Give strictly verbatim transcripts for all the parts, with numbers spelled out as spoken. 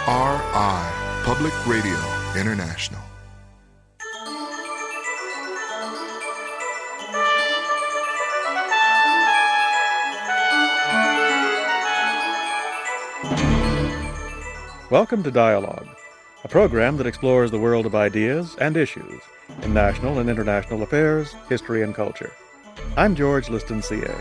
R I, Public Radio International. Welcome to Dialogue, a program that explores the world of ideas and issues in national and international affairs, history, and culture. I'm George Liston, C A.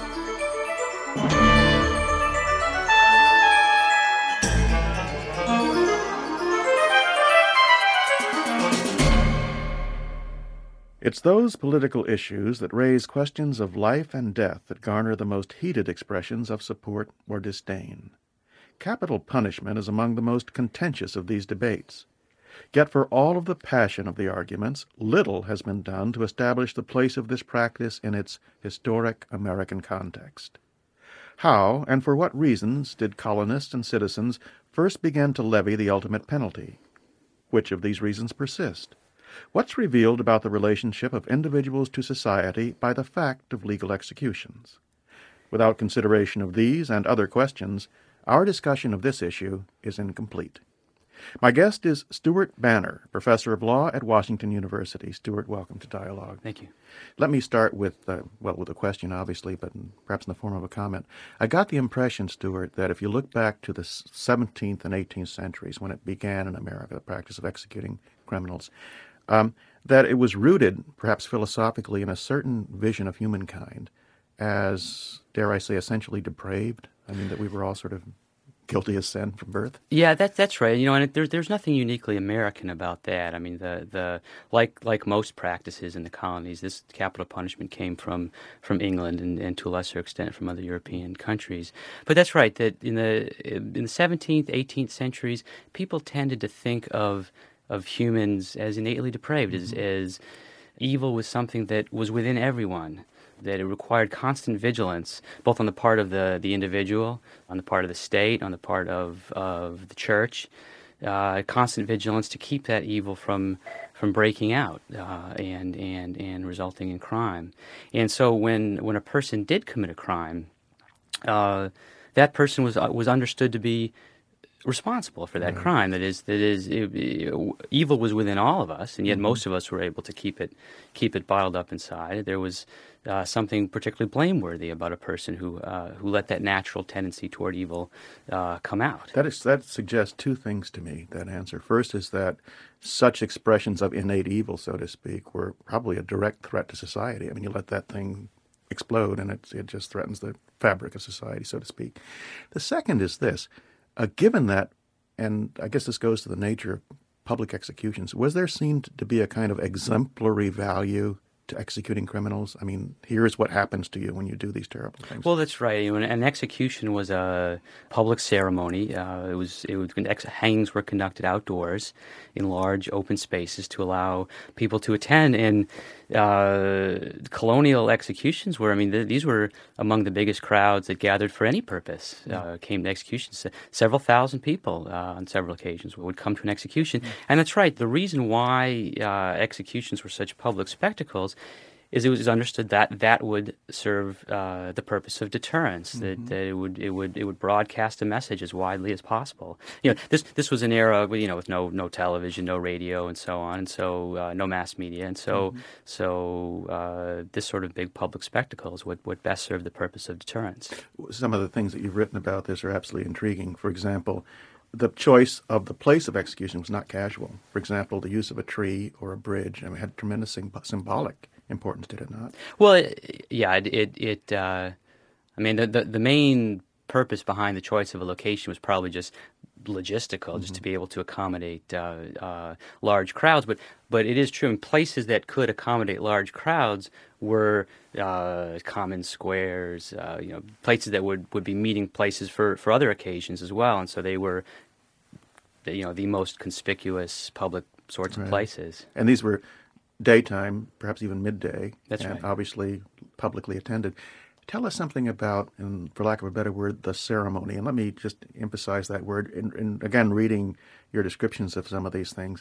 It's those political issues that raise questions of life and death that garner the most heated expressions of support or disdain. Capital punishment is among the most contentious of these debates. Yet for all of the passion of the arguments, little has been done to establish the place of this practice in its historic American context. How and for what reasons did colonists and citizens first begin to levy the ultimate penalty? Which of these reasons persist? What's revealed about the relationship of individuals to society by the fact of legal executions? Without consideration of these and other questions, our discussion of this issue is incomplete. My guest is Stuart Banner, professor of law at Washington University. Stuart, welcome to Dialogue. Thank you. Let me start with, uh, well, with a question, obviously, but perhaps in the form of a comment. I got the impression, Stuart, that if you look back to the seventeenth and eighteenth centuries, when it began in America, the practice of executing criminals, um, that it was rooted, perhaps philosophically, in a certain vision of humankind as, dare I say, essentially depraved. I mean, that we were all sort of guilty as sin from birth. Yeah, that, that's right. You know, and there's there's nothing uniquely American about that. I mean, the the like like most practices in the colonies, this capital punishment came from from England and, and to a lesser extent from other European countries. But that's right. That in the in the seventeenth, eighteenth centuries, people tended to think of of humans as innately depraved, mm-hmm. as as evil was something that was within everyone, that it required constant vigilance, both on the part of the, the individual, on the part of the state, on the part of, of the church, uh, constant vigilance to keep that evil from from breaking out uh, and, and, and resulting in crime. And so when, when a person did commit a crime, uh, that person was uh, was understood to be responsible for that Right. crime. That is, that is, it, it, evil was within all of us, and yet mm-hmm. most of us were able to keep it, keep it bottled up inside. There was uh, something particularly blameworthy about a person who uh, who let that natural tendency toward evil uh, come out. That is that suggests two things to me. That answer. First is that such expressions of innate evil, so to speak, were probably a direct threat to society. I mean, you let that thing explode, and it it just threatens the fabric of society, so to speak. The second is this. Uh, given that, and I guess this goes to the nature of public executions, was there seen to be a kind of exemplary value to executing criminals? I mean, here's what happens to you when you do these terrible things. Well, that's right. You know, an execution was a public ceremony. Uh, it was it was ex- hangings were conducted outdoors in large open spaces to allow people to attend. And uh, colonial executions were, I mean, th- these were among the biggest crowds that gathered for any purpose. Yeah. Uh, came to executions. Several thousand people uh, on several occasions would come to an execution. Mm. And that's right. The reason why uh, executions were such public spectacles is it was understood that that would serve uh, the purpose of deterrence, mm-hmm. that, that it would it would it would broadcast a message as widely as possible. You know, this this was an era, you know, with no no television, no radio, and so on, and so uh, no mass media, and so mm-hmm. so uh, this sort of big public spectacle is what what best served the purpose of deterrence. Some of the things that you've written about this are absolutely intriguing. For example, the choice of the place of execution was not casual. For example, the use of a tree or a bridge, I mean, had tremendous symb- symbolic importance, did it not? Well, it, yeah, it, it, it uh, I mean, the, the the main purpose behind the choice of a location was probably just logistical, mm-hmm. just to be able to accommodate uh, uh, large crowds. But but it is true, in places that could accommodate large crowds were uh, common squares, uh, you know, places that would, would be meeting places for, for other occasions as well. And so they were, you know, the most conspicuous public sorts right. of places. And these were daytime, perhaps even midday, That's and right. obviously publicly attended. Tell us something about, and for lack of a better word, the ceremony. And let me just emphasize that word. In, in, again, reading your descriptions of some of these things,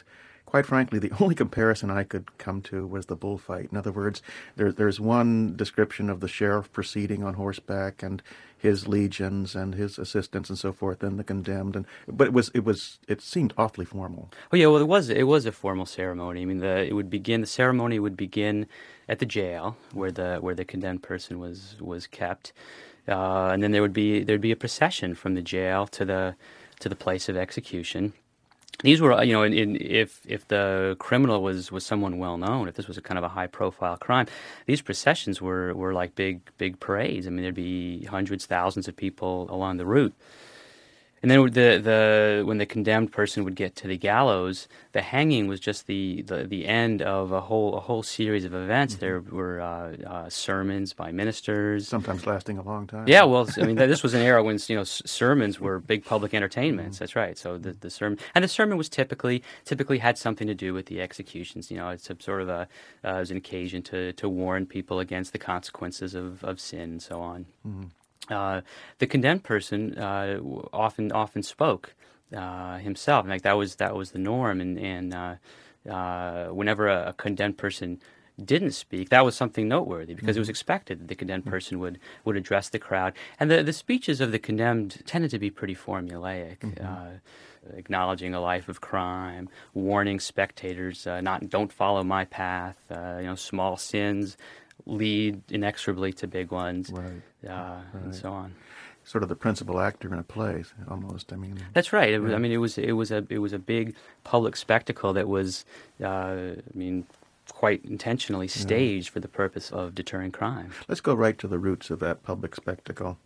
quite frankly, the only comparison I could come to was the bullfight. In other words, there, there's one description of the sheriff proceeding on horseback and his legions and his assistants and so forth, and the condemned, and but it was it was it seemed awfully formal. Oh yeah, well it was it was a formal ceremony. I mean, the it would begin the ceremony would begin at the jail where the where the condemned person was was kept, uh, and then there would be there'd be a procession from the jail to the to the place of execution. These were, you know, in, in, if if the criminal was, was someone well known, if this was a kind of a high profile crime, these processions were, were like big big parades. I mean, there'd be hundreds, thousands of people along the route. And then the the when the condemned person would get to the gallows, the hanging was just the, the, the end of a whole a whole series of events. Mm-hmm. There were uh, uh, sermons by ministers, sometimes lasting a long time. Yeah, well, I mean, this was an era when you know sermons were big public entertainments. Mm-hmm. That's right. So the, the sermon and the sermon was typically typically had something to do with the executions. You know, it's a sort of a uh, it was an occasion to to warn people against the consequences of, of sin and so on. Mm-hmm. Uh, the condemned person uh, often often spoke uh, himself. In fact, that was that was the norm. And and uh, uh, whenever a, a condemned person didn't speak, that was something noteworthy because mm-hmm. it was expected that the condemned person would, would address the crowd. And the the speeches of the condemned tended to be pretty formulaic. Mm-hmm. Uh, acknowledging a life of crime, warning spectators uh, not don't follow my path. Uh, you know, small sins lead inexorably to big ones, right. Uh, right. and so on. Sort of the principal actor in a play, almost. I mean, that's right. It, yeah. I mean, it was it was a it was a big public spectacle that was, uh, I mean, quite intentionally staged yeah. for the purpose of deterring crime. Let's go right to the roots of that public spectacle.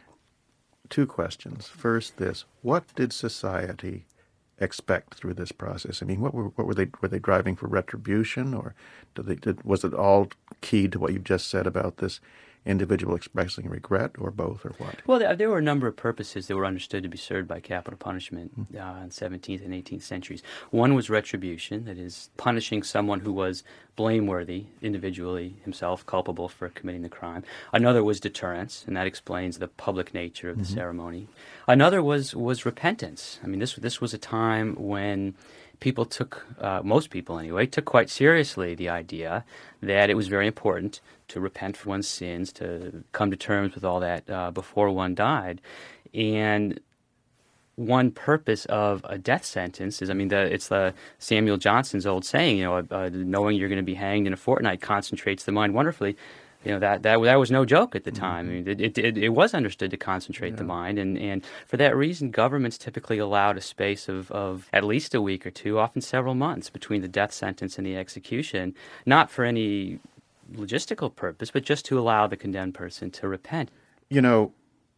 Two questions. First, this: what did society expect through this process? I mean, what were what were they were they driving for retribution, or did they did was it all keyed to what you just said about this individual expressing regret, or both, or what? Well, there, there were a number of purposes that were understood to be served by capital punishment mm-hmm. uh, in seventeenth and eighteenth centuries. One was retribution, that is, punishing someone who was blameworthy, individually himself culpable for committing the crime. Another was deterrence, and that explains the public nature of the mm-hmm. ceremony. Another was was repentance. I mean, this this was a time when people took, uh, most people anyway, took quite seriously the idea that it was very important to repent for one's sins, to come to terms with all that uh, before one died. And one purpose of a death sentence is, I mean, the, it's the Samuel Johnson's old saying, you know, uh, knowing you're going to be hanged in a fortnight concentrates the mind wonderfully. You know, that, that that was no joke at the time. Mm-hmm. I mean, it, it, it, it was understood to concentrate yeah. the mind, and, and for that reason, governments typically allowed a space of, of at least a week or two, often several months, between the death sentence and the execution, not for any logistical purpose, but just to allow the condemned person to repent. You know,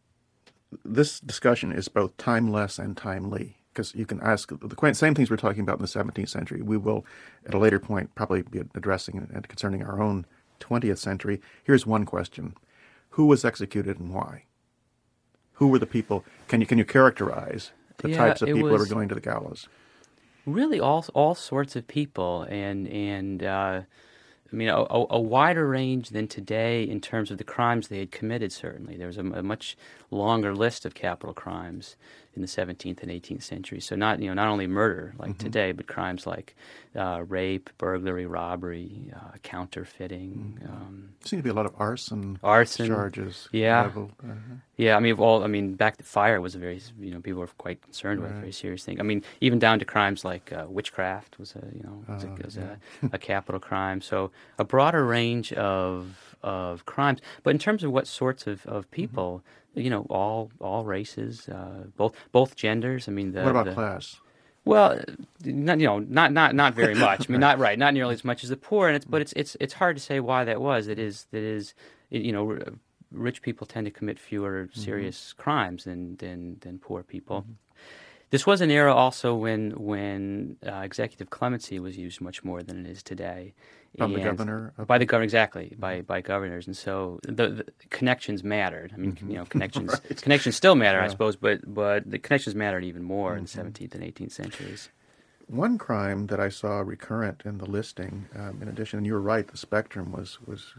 this discussion is both timeless and timely, because you can ask the same things we're talking about in the seventeenth century. We will, at a later point, probably be addressing and concerning our own twentieth century. Here's one question: who was executed and why? Who were the people? Can you can you characterize the yeah, types of people was that were going to the gallows? Really, all all sorts of people, and and uh, I mean a, a wider range than today in terms of the crimes they had committed. Certainly, there was a, a much longer list of capital crimes in the seventeenth and eighteenth centuries. So not you know not only murder like mm-hmm. today, but crimes like uh, rape, burglary, robbery, uh, counterfeiting. Mm-hmm. Um, Seems to be a lot of arson, arson charges. Yeah, uh-huh. yeah. I mean, all I mean, back to fire was a very you know people were quite concerned right. with a very serious thing. I mean, even down to crimes like uh, witchcraft was a you know was, oh, a, was yeah. a, a capital crime. So a broader range of of crimes. But in terms of what sorts of, of people, mm-hmm. you know, all all races, uh, both both genders. I mean, the, what about the, class? Well, not, you know, not not not very much. I mean, not right, not nearly as much as the poor. And it's but it's it's it's hard to say why that was. It is that is, you know, rich people tend to commit fewer serious mm-hmm. crimes than than than poor people. Mm-hmm. This was an era also when when uh, executive clemency was used much more than it is today. By the governor? By the governor, exactly, by by governors. And so the, the connections mattered. I mean, mm-hmm. you know, connections right. connections still matter, yeah. I suppose, but but the connections mattered even more mm-hmm. in the seventeenth and eighteenth centuries. One crime that I saw recurrent in the listing, um, in addition, and you were right, the spectrum was, was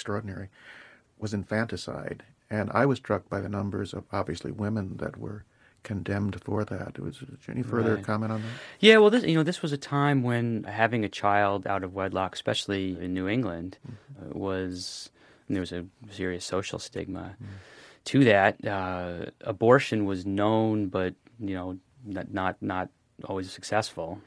extraordinary, was infanticide. And I was struck by the numbers of, obviously, women that were condemned for that. Was there any further Right. comment on that? Yeah, well, this you know this was a time when having a child out of wedlock, especially in New England, uh, was there was a serious social stigma to that. Uh, abortion was known, but you know not not, not always successful.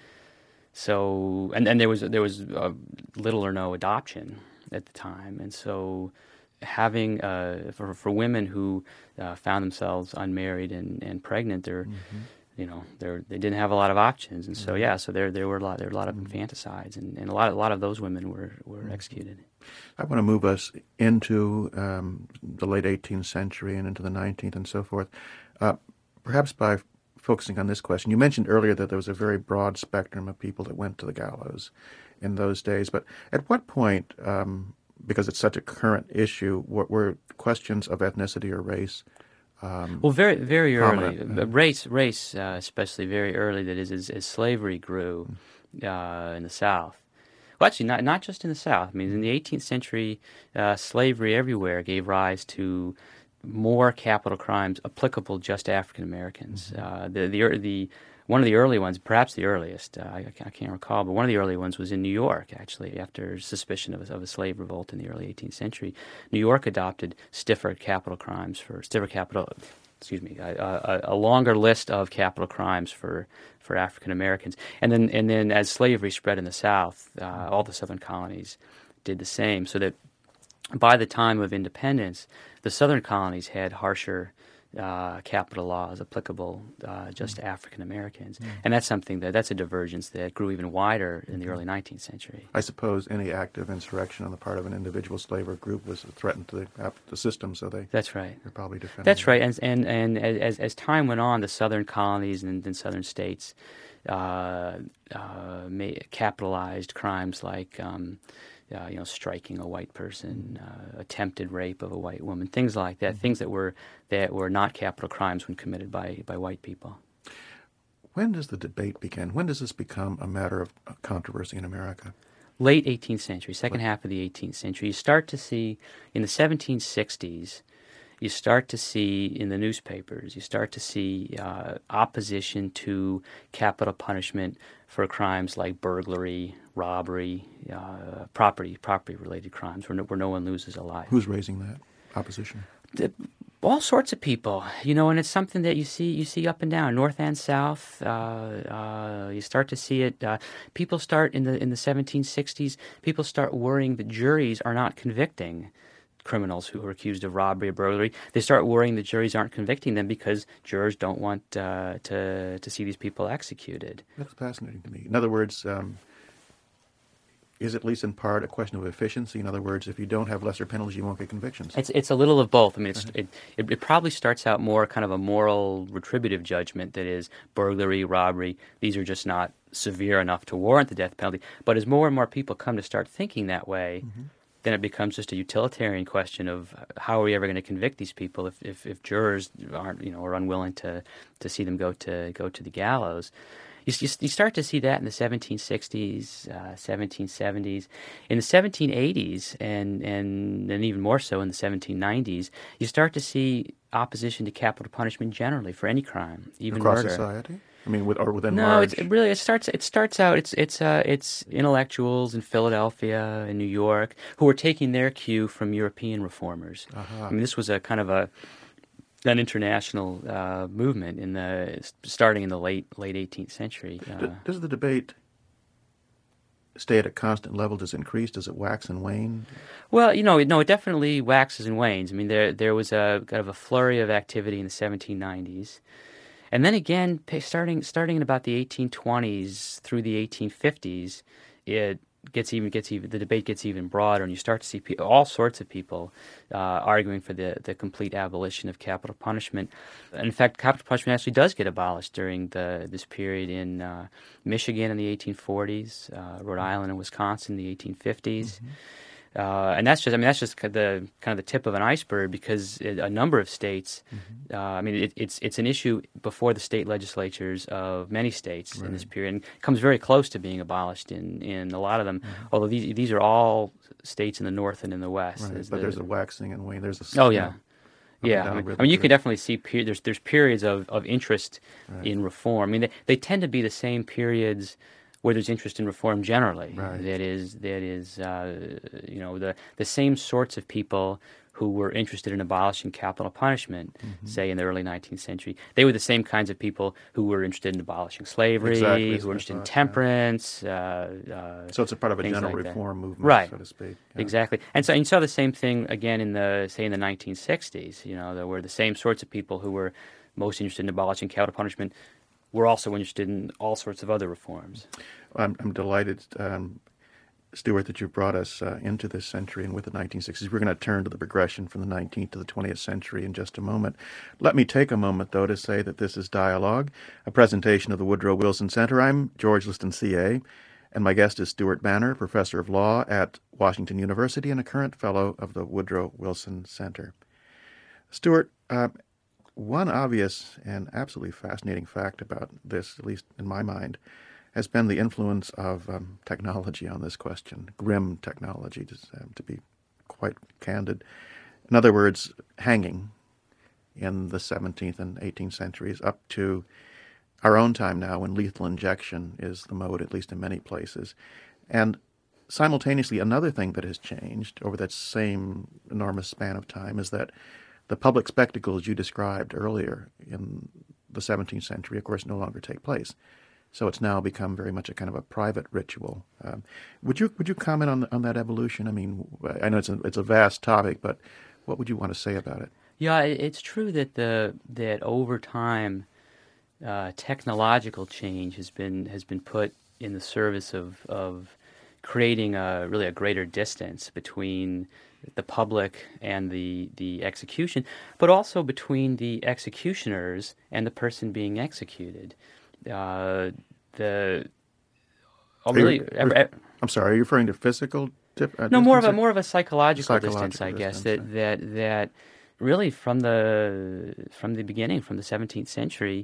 So and, and there was there was uh, little or no adoption at the time, and so having uh, for for women who uh, found themselves unmarried and, and pregnant, they're you know they're they didn't have a lot of options, and so yeah, so there there were a lot there were a lot of infanticides, and, and a lot a lot of those women were were executed. I want to move us into um, the late eighteenth century and into the nineteenth and so forth. Uh, perhaps by f- focusing on this question, you mentioned earlier that there was a very broad spectrum of people that went to the gallows in those days. But at what point, um, because it's such a current issue, were, were questions of ethnicity or race? Um, Well, very very early, prominent, uh, uh, race race uh, especially very early. That is, as, as slavery grew uh, in the South. Well, actually, not not just in the South. I mean, in the eighteenth century, uh, slavery everywhere gave rise to more capital crimes applicable just to African Americans. Uh, the the ear- the one of the early ones, perhaps the earliest, uh, I, I can't I can't recall, but one of the early ones was in New York. Actually, after suspicion of a, of a slave revolt in the early eighteenth century, New York adopted stiffer capital crimes for stiffer capital. Excuse me, a, a, a longer list of capital crimes for, for African Americans, and then and then as slavery spread in the South, uh, all the Southern colonies did the same. So that by the time of independence, the Southern colonies had harsher uh, capital laws applicable uh, just to African Americans, and that's something that that's a divergence that grew even wider in the early nineteenth century. I suppose any act of insurrection on the part of an individual slave or group was a threat to the, ap- the system, so they, That's right. they're probably defending That's it. right, and and and as as time went on, the southern colonies and, and southern states uh, uh, ma- capitalized crimes like um, uh, you know striking a white person, uh, attempted rape of a white woman, things like that, things that were that were not capital crimes when committed by by white people. When does the debate begin? When does this become a matter of controversy in America? Late eighteenth century, second half of the eighteenth century, you start to see in the seventeen sixties. You start to see in the newspapers, you start to see uh, opposition to capital punishment for crimes like burglary, robbery, uh, property property related crimes where no, where no one loses a life. Who's raising that opposition? The- all sorts of people, you know, and it's something that you see you see up and down, north and south. Uh, uh, you start to see it. Uh, people start in the in the seventeen sixties. People start worrying that juries are not convicting criminals who are accused of robbery or burglary. They start worrying that juries aren't convicting them because jurors don't want uh, to to see these people executed. That's fascinating to me. In other words, um, is at least in part a question of efficiency? In other words, if you don't have lesser penalties, you won't get convictions. It's it's a little of both. I mean, it's, it, it it probably starts out more kind of a moral retributive judgment that is burglary, robbery. These are just not severe enough to warrant the death penalty. But as more and more people come to start thinking that way, then it becomes just a utilitarian question of how are we ever going to convict these people if, if, if jurors aren't you know are unwilling to, to see them go to go to the gallows. You, you, you start to see that in the seventeen sixties, uh, seventeen seventies. In the seventeen eighties, and, and, and even more so in the seventeen nineties, you start to see opposition to capital punishment generally for any crime, even Across murder. society? I mean, with, or within No, large... it's it really it starts it starts out it's it's uh it's intellectuals in Philadelphia and New York who are taking their cue from European reformers. Uh-huh. I mean, this was a kind of a an international uh, movement in the starting in the late late eighteenth century. Uh, D- does the debate stay at a constant level? Does it increase? Does it wax and wane? well, you know, it- no, it definitely waxes and wanes. I mean, there there was a kind of a flurry of activity in the seventeen nineties. And then again, pa- starting starting in about the eighteen twenties through the eighteen fifties, it gets even gets even the debate gets even broader, and you start to see pe- all sorts of people uh, arguing for the the complete abolition of capital punishment. And in fact, capital punishment actually does get abolished during the this period in uh, Michigan in the eighteen forties, uh, Rhode Island and Wisconsin in the eighteen fifties. Uh, and that's just, I mean, that's just ki- the kind of the tip of an iceberg because it, a number of states, uh, I mean, it, it's it's an issue before the state legislatures of many states in this period, and comes very close to being abolished in, in a lot of them. Although these these are all states in the North and in the West. Right. There's But the- there's a waxing and wane. There's a... oh yeah, and Yeah, down I a mean, rhythm I mean, you to can it. definitely see per- there's there's periods of, of interest Right. in reform. I mean, they, they tend to be the same periods where there's interest in reform generally. Right. That is that is uh, you know the the same sorts of people who were interested in abolishing capital punishment, Mm-hmm. say in the early nineteenth century. They were the same kinds of people who were interested in abolishing slavery, Exactly, who that's were what I interested in thought, yeah. temperance, uh, uh, So it's a part of a things general like that. reform movement, Right. so to speak. Yeah. Exactly, and so and you saw the same thing again in the say in the nineteen sixties. You know, there were the same sorts of people who were most interested in abolishing capital punishment were also interested in all sorts of other reforms. I'm, I'm delighted, um, Stuart, that you brought us uh, into this century and with the nineteen sixties. We're going to turn to the progression from the nineteenth to the twentieth century in just a moment. Let me take a moment, though, to say that this is Dialogue, a presentation of the Woodrow Wilson Center. I'm George Liston, C A, and my guest is Stuart Banner, professor of law at Washington University and a current fellow of the Woodrow Wilson Center. Stuart, uh, one obvious and absolutely fascinating fact about this, at least in my mind, has been the influence of um, technology on this question, grim technology, to, uh, to be quite candid. In other words, hanging in the seventeenth and eighteenth centuries up to our own time now when lethal injection is the mode, at least in many places. And simultaneously, another thing that has changed over that same enormous span of time is that the public spectacles you described earlier in the seventeenth century, of course, no longer take place. So it's now become very much a kind of a private ritual. Um, would you would you comment on on that evolution? I mean, I know it's a, it's a vast topic, but what would you want to say about it? Yeah, it- it's true that the that over time, uh, technological change has been has been put in the service of of creating a really a greater distance between the public and the the execution, but also between the executioners and the person being executed. Uh, the oh, Are you, really, ev- ev- I'm sorry, are you referring to physical dip, uh, no, more of distance a or more of a psychological distance, psychological I guess. distance? That that that really from the from the beginning, from the seventeenth century,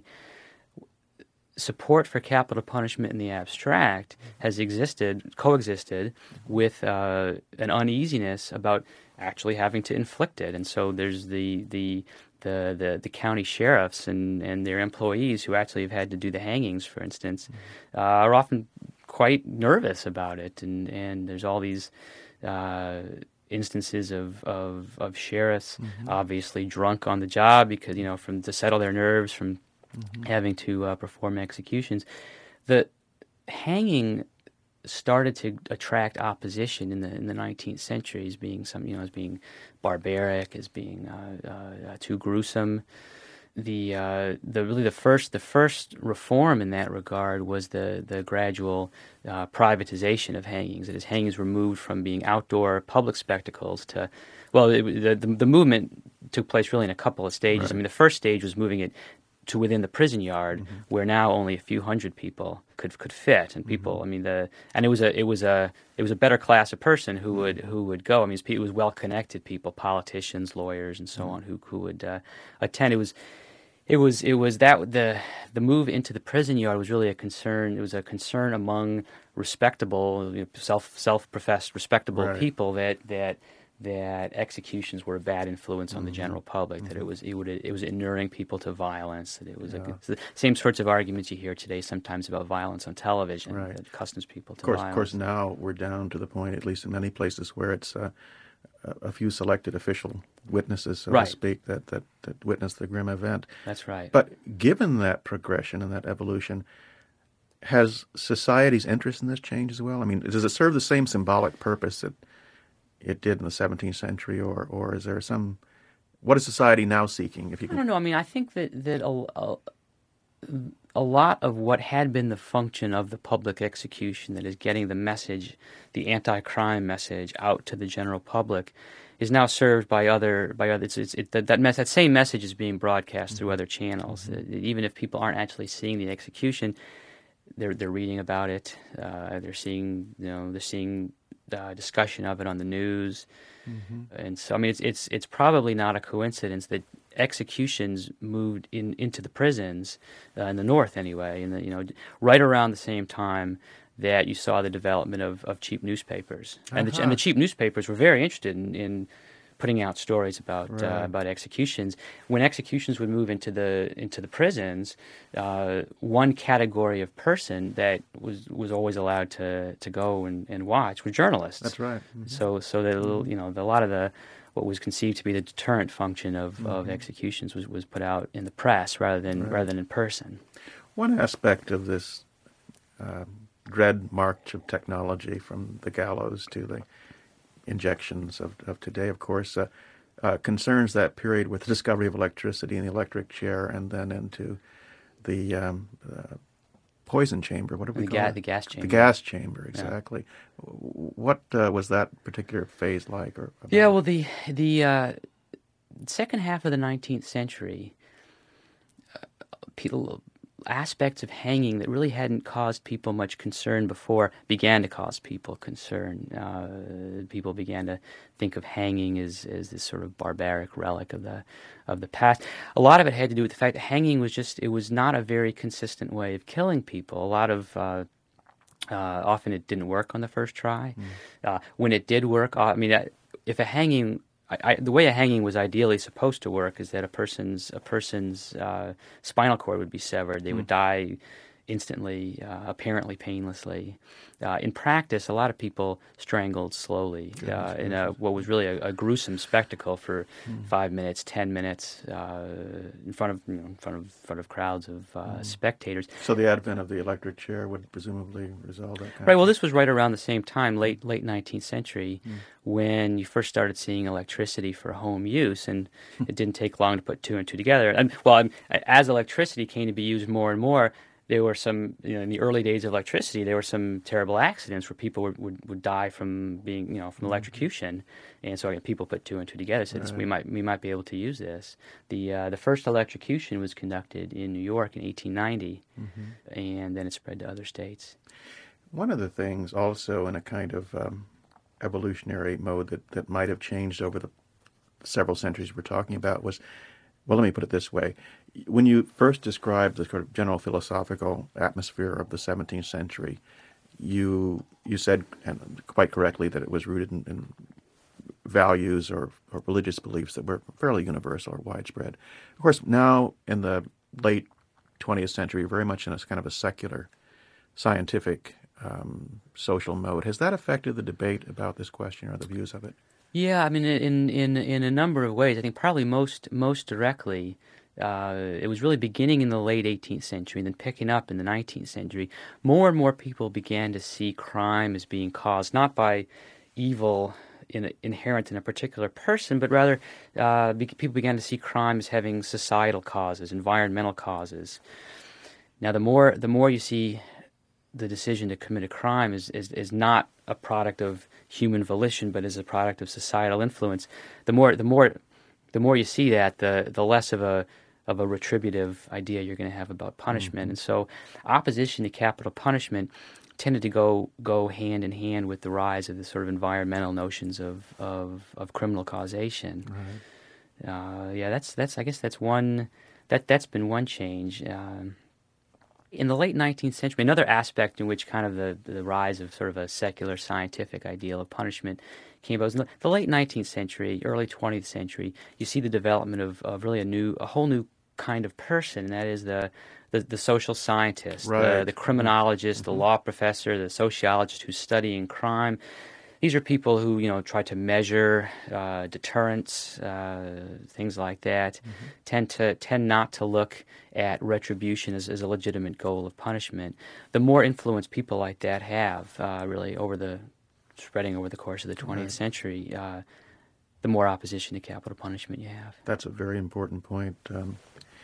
support for capital punishment in the abstract has existed, coexisted with uh, an uneasiness about actually having to inflict it, and so there's the the the the, the county sheriffs and, and their employees who actually have had to do the hangings, for instance, uh, are often quite nervous about it, and and there's all these. Uh, instances of, of, of sheriffs Mm-hmm. obviously drunk on the job because, you know, from to settle their nerves from Mm-hmm. having to uh, perform executions. The hanging started to attract opposition in the in the nineteenth century as being some you know as being barbaric, as being uh, uh, too gruesome. The uh, the really the first the first reform in that regard was the the gradual uh, privatization of hangings. That is, hangings were moved from being outdoor public spectacles to, well, it, the, the the movement took place really in a couple of stages. I Right. mean, the first stage was moving it to within the prison yard, Mm-hmm. where now only a few hundred people could could fit, and people. Mm-hmm. I mean, the and it was a it was a it was a better class of person who would who would go. I mean, it was well connected people, politicians, lawyers, and so Mm-hmm. on, who who would uh, attend. It was. It was it was that the the move into the prison yard was really a concern. It was a concern among respectable, you know, self self professed respectable Right. people that that that executions were a bad influence on the Mm-hmm. general public. That it was it would it was inuring people to violence. That it was Yeah. a, it's the same sorts of arguments you hear today sometimes about violence on television. Right. That accustoms people to Of course, of violence. course, now we're down to the point, at least in many places, where it's uh, a, a few selected official witnesses, so Right. to speak, that, that, that witness the grim event. That's right. But given that progression and that evolution, has society's interest in this changed as well? I mean, does it serve the same symbolic purpose that it did in the seventeenth century, or, or is there some... What is society now seeking, if you I can... don't know. I mean, I think that that a, a, a lot of what had been the function of the public execution, that is getting the message, the anti-crime message, out to the general public, is now served by other by other. It's, it's, it, that that, mess, that same message is being broadcast Mm-hmm. through other channels. Mm-hmm. Uh, even if people aren't actually seeing the execution, they're they're reading about it. Uh, they're seeing you know they're seeing uh, discussion of it on the news. Mm-hmm. And so, I mean, it's it's it's probably not a coincidence that executions moved in into the prisons uh, in the North, anyway, and you know, right around the same time that you saw the development of, of cheap newspapers, and the and Uh-huh. the cheap newspapers were very interested in, in putting out stories about Right. uh, about executions. When executions would move into the into the prisons, uh, one category of person that was was always allowed to to go and, and watch were journalists. That's right. Mhm. So so that you know the, a lot of the what was conceived to be the deterrent function of, of executions was, was put out in the press rather than Right. rather than in person. One aspect of this uh, dread march of technology from the gallows to the injections of, of today, of course, uh, uh, concerns that period with the discovery of electricity and the electric chair, and then into the um, uh, poison chamber. What do we And the call ga- it? the gas chamber. The gas chamber, Yeah. exactly. W- What uh, was that particular phase like? Or about? Yeah, well, the the uh, second half of the nineteenth century, people, aspects of hanging that really hadn't caused people much concern before began to cause people concern. Uh, people began to think of hanging as, as this sort of barbaric relic of the of the past. A lot of it had to do with the fact that hanging was just it was not a very consistent way of killing people. A lot of uh, uh, often it didn't work on the first try. Mm. Uh, when it did work, uh, I mean, uh, if a hanging I, I, the way a hanging was ideally supposed to work is that a person's a person's uh, spinal cord would be severed. They Mm. would die instantly, uh, apparently painlessly. Uh, in practice, a lot of people strangled slowly uh, in a, what was really a, a gruesome spectacle for Mm. five minutes, ten minutes uh, in front of you know, in front of in front of crowds of uh, Mm. spectators. So the advent of the electric chair would presumably resolve that kind Right. of Well, thing? this was right around the same time, late late nineteenth century, Mm. when you first started seeing electricity for home use, and it didn't take long to put two and two together. And well, um, as electricity came to be used more and more, there were some, you know, in the early days of electricity, there were some terrible accidents where people would, would, would die from being, you know, from electrocution. And so again, people put two and two together, said this, we Right. might we might be able to use this. The uh, the first electrocution was conducted in New York in eighteen ninety, Mhm. and then it spread to other states. One of the things also in a kind of um, evolutionary mode that, that might have changed over the several centuries we're talking about was, well, let me put it this way. When you first described the sort of general philosophical atmosphere of the seventeenth century, you you said, and quite correctly, that it was rooted in, in values or, or religious beliefs that were fairly universal or widespread. Of course, now in the late twentieth century, very much in a kind of a secular, scientific, um, social mode. Has that affected the debate about this question or the views of it? Yeah, I mean, in in in a number of ways. I think probably most most directly, uh, it was really beginning in the late eighteenth century and then picking up in the nineteenth century. More and more people began to see crime as being caused not by evil in, inherent in a particular person, but rather uh, be, people began to see crime as having societal causes, environmental causes. Now, the more the more you see the decision to commit a crime is, is, is not a product of human volition, but is a product of societal influence. The more the more the more you see that, the the less of a of a retributive idea you're going to have about punishment. Mm-hmm. And so, opposition to capital punishment tended to go go hand in hand with the rise of the sort of environmental notions of of, of criminal causation. Right. Uh, yeah, that's that's I guess that's one that that's been one change. Um, In the late nineteenth century, another aspect in which kind of the, the rise of sort of a secular scientific ideal of punishment came about was in the, the late nineteenth century, early twentieth century. You see the development of, of really a new, a whole new kind of person, and that is the the, the social scientist, Right. the, the criminologist, Mm-hmm. the law professor, the sociologist who's studying crime. These are people who, you know, try to measure uh, deterrence, uh, things like that. Mm-hmm. Tend to tend not to look at retribution as, as a legitimate goal of punishment. The more influence people like that have, uh, really over the spreading over the course of the twentieth Right. century, uh, the more opposition to capital punishment you have. That's a very important point. Um,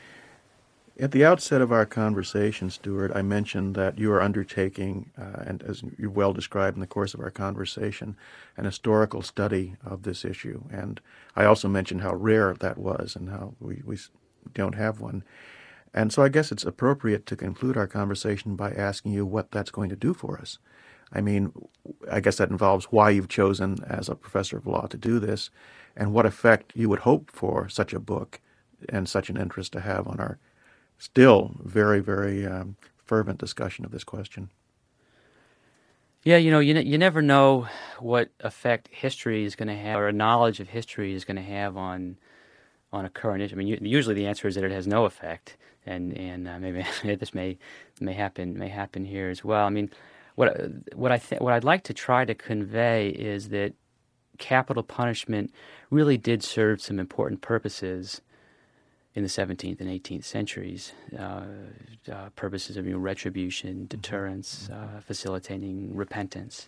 At the outset of our conversation, Stuart, I mentioned that you are undertaking, uh, and as you well described in the course of our conversation, an historical study of this issue. And I also mentioned how rare that was and how we, we don't have one. And so I guess it's appropriate to conclude our conversation by asking you what that's going to do for us. I mean, I guess that involves why you've chosen as a professor of law to do this and what effect you would hope for such a book and such an interest to have on our still very, very um, fervent discussion of this question. Yeah, you know, you ne- you never know what effect history is going to have, or a knowledge of history is going to have on on a current issue. I mean, u- usually the answer is that it has no effect, and and uh, maybe this may may happen may happen here as well. I mean, what what I th- what I'd like to try to convey is that capital punishment really did serve some important purposes in the seventeenth and eighteenth centuries, uh, uh, purposes of you know, retribution, deterrence, uh, facilitating repentance,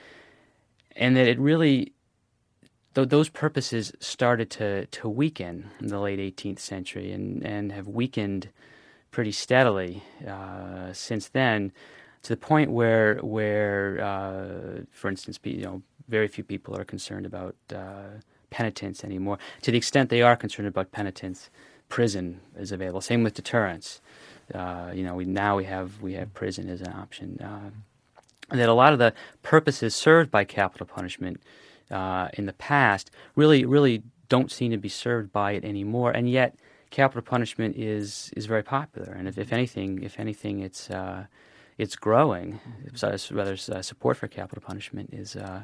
and that it really, th- those purposes started to, to weaken in the late eighteenth century and, and have weakened pretty steadily uh, since then, to the point where, where uh, for instance, you know, very few people are concerned about uh, penitence anymore. To the extent they are concerned about penitence, prison is available. Same with deterrence. Uh, you know, we now we have we have prison as an option. Uh, and that a lot of the purposes served by capital punishment uh, in the past really really don't seem to be served by it anymore. And yet, capital punishment is is very popular. And if, if anything, if anything, it's uh, it's growing. So, rather, uh, support for capital punishment is uh,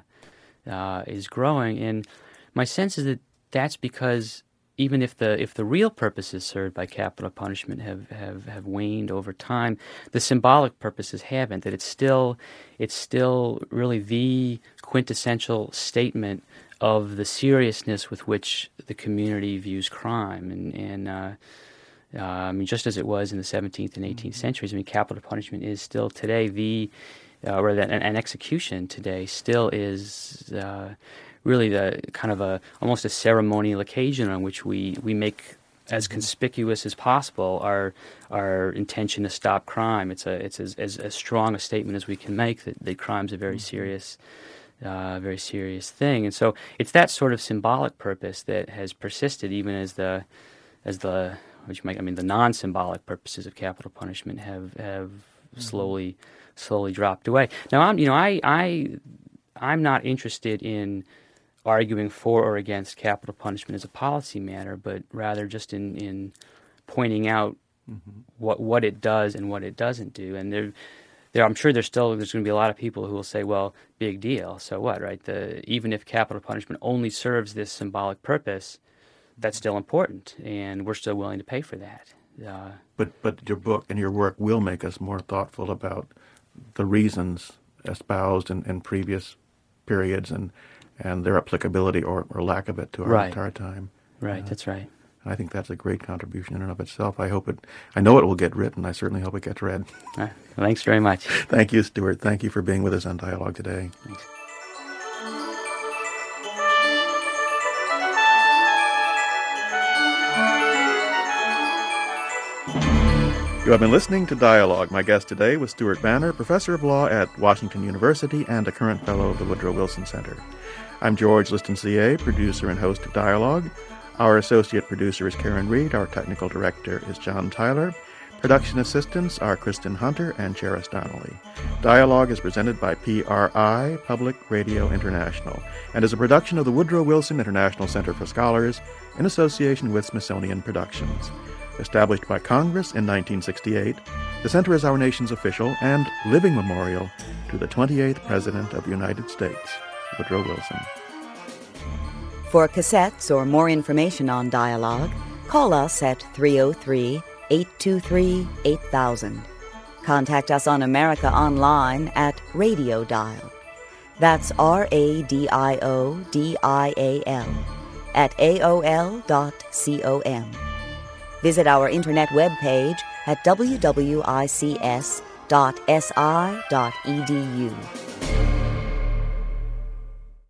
uh, is growing. And my sense is that that's because even if the if the real purposes served by capital punishment have, have, have waned over time, the symbolic purposes haven't. That it's still it's still really the quintessential statement of the seriousness with which the community views crime, and and uh, uh, I mean, just as it was in the seventeenth and eighteenth centuries. I mean, capital punishment is still today the uh, or that an, an execution today still is. Uh, really the kind of a almost a ceremonial occasion on which we, we make as conspicuous as possible our our intention to stop crime. It's a it's as, as, as strong a statement as we can make that, that crime's a very serious uh, very serious thing. And so it's that sort of symbolic purpose that has persisted even as the as the which might I mean the non-symbolic purposes of capital punishment have have mm-hmm. slowly slowly dropped away. Now I'm you know I I I'm not interested in arguing for or against capital punishment as a policy matter, but rather just in, in pointing out mm-hmm. what what it does and what it doesn't do. And there, there, I'm sure there's still there's going to be a lot of people who will say, "Well, big deal. So what, right? The even if capital punishment only serves this symbolic purpose, that's still important, and we're still willing to pay for that." Uh, but but your book and your work will make us more thoughtful about the reasons espoused in, in previous periods and. and their applicability or, or lack of it to our right. entire time. Right, uh, that's right. I think that's a great contribution in and of itself. I hope it, I know it will get written. I certainly hope it gets read. Uh, thanks very much. Thank you, Stuart. Thank you for being with us on Dialogue today. Thanks. You have been listening to Dialogue. My guest today was Stuart Banner, professor of law at Washington University and a current fellow of the Woodrow Wilson Center. I'm George Listencier, producer and host of Dialogue. Our associate producer is Karen Reed. Our technical director is John Tyler. Production assistants are Kristen Hunter and Cheris Donnelly. Dialogue is presented by P R I, Public Radio International, and is a production of the Woodrow Wilson International Center for Scholars in association with Smithsonian Productions. Established by Congress in nineteen sixty-eight, the Center is our nation's official and living memorial to the twenty-eighth President of the United States, Woodrow Wilson. For cassettes or more information on Dialogue, call us at three oh three, eight two three, eight thousand. Contact us on America Online at Radio Dial. That's R A D I O D I A L at A O L dot com. Visit our internet webpage at w w i c s dot s i dot e d u.